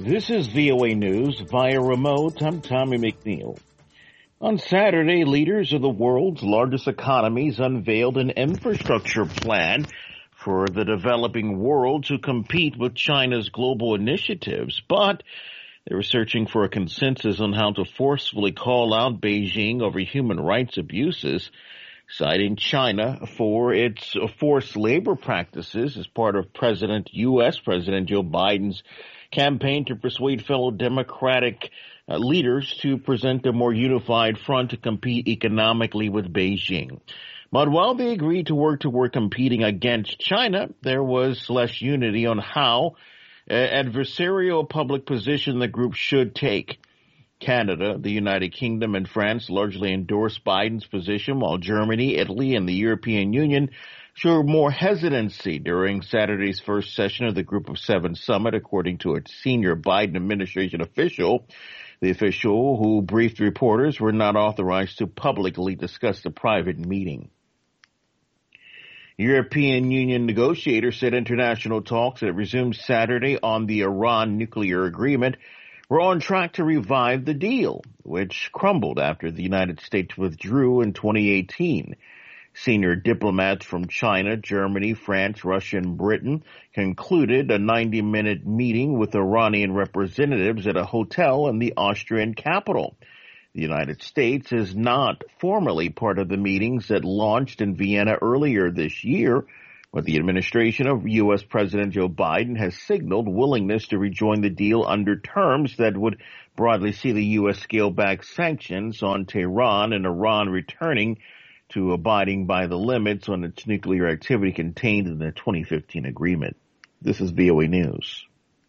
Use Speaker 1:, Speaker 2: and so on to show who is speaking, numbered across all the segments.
Speaker 1: This is VOA News via remote. I'm Tommy McNeil. On Saturday, leaders of the world's largest economies unveiled an infrastructure plan for the developing world to compete with China's global initiatives, but they were searching for a consensus on how to forcefully call out Beijing over human rights abuses, citing China for its forced labor practices as part of U.S. President Joe Biden's campaign to persuade fellow Democratic leaders to present a more unified front to compete economically with Beijing. But while they agreed to work toward competing against China, there was less unity on how adversarial public position the group should take. Canada, the United Kingdom, and France largely endorsed Biden's position, while Germany, Italy, and the European Union showed more hesitancy during Saturday's first session of the Group of Seven summit, according to a senior Biden administration official. The official, who briefed reporters, were not authorized to publicly discuss the private meeting. European Union negotiators said international talks that resumed Saturday on the Iran nuclear agreement were on track to revive the deal, which crumbled after the United States withdrew in 2018. Senior diplomats from China, Germany, France, Russia, and Britain concluded a 90-minute meeting with Iranian representatives at a hotel in the Austrian capital. The United States is not formally part of the meetings that launched in Vienna earlier this year, but the administration of U.S. President Joe Biden has signaled willingness to rejoin the deal under terms that would broadly see the U.S. scale back sanctions on Tehran and Iran returning to abiding by the limits on its nuclear activity contained in the 2015 agreement. This is VOA News.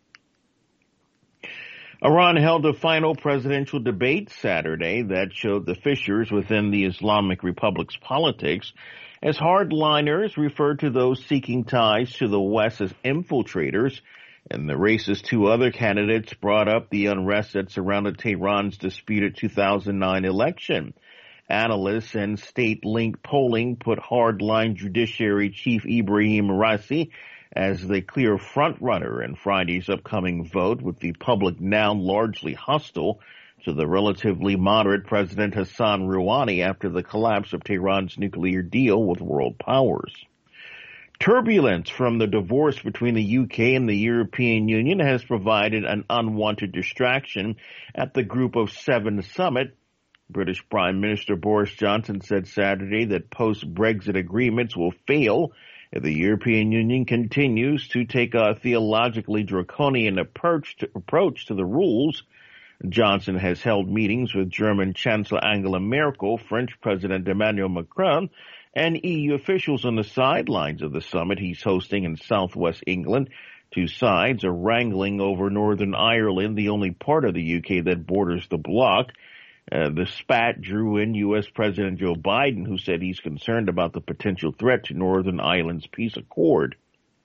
Speaker 1: Iran held a final presidential debate Saturday that showed the fissures within the Islamic Republic's politics as hardliners referred to those seeking ties to the West as infiltrators, and the race's two other candidates brought up the unrest that surrounded Tehran's disputed 2009 election. Analysts and state-linked polling put hardline Judiciary Chief Ibrahim Raisi as the clear frontrunner in Friday's upcoming vote, with the public now largely hostile to the relatively moderate President Hassan Rouhani after the collapse of Tehran's nuclear deal with world powers. Turbulence from the divorce between the UK and the European Union has provided an unwanted distraction at the Group of Seven summit. British Prime Minister Boris Johnson said Saturday that post-Brexit agreements will fail if the European Union continues to take a theologically draconian approach to the rules. Johnson has held meetings with German Chancellor Angela Merkel, French President Emmanuel Macron, and EU officials on the sidelines of the summit he's hosting in southwest England. Two sides are wrangling over Northern Ireland, the only part of the UK that borders the bloc. The spat drew in U.S. President Joe Biden, who said he's concerned about the potential threat to Northern Ireland's peace accord.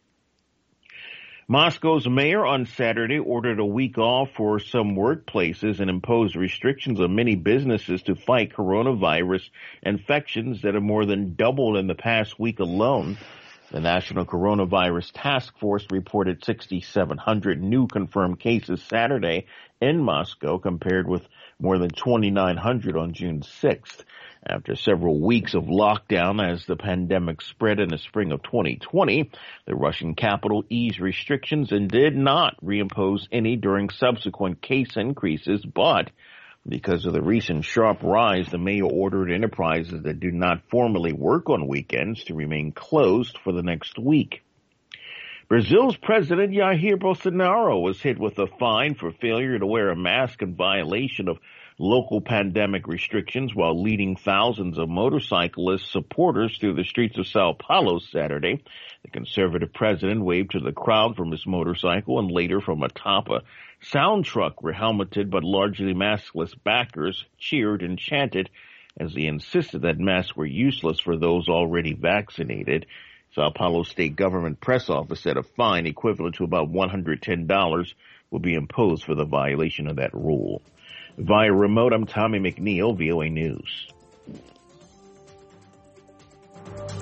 Speaker 1: Moscow's mayor on Saturday ordered a week off for some workplaces and imposed restrictions on many businesses to fight coronavirus infections that have more than doubled in the past week alone. The National Coronavirus Task Force reported 6,700 new confirmed cases Saturday in Moscow, compared with more than 2,900 on June 6th. After several weeks of lockdown as the pandemic spread in the spring of 2020, the Russian capital eased restrictions and did not reimpose any during subsequent case increases, but because of the recent sharp rise, the mayor ordered enterprises that do not formally work on weekends to remain closed for the next week. Brazil's President Jair Bolsonaro was hit with a fine for failure to wear a mask in violation of local pandemic restrictions while leading thousands of motorcyclist supporters through the streets of Sao Paulo Saturday. The conservative president waved to the crowd from his motorcycle and later from atop a sound truck where helmeted but largely maskless backers cheered and chanted as he insisted that masks were useless for those already vaccinated. Sao Paulo State Government Press Office said a fine equivalent to about $110 will be imposed for the violation of that rule. Via remote, I'm Tommy McNeil, VOA News.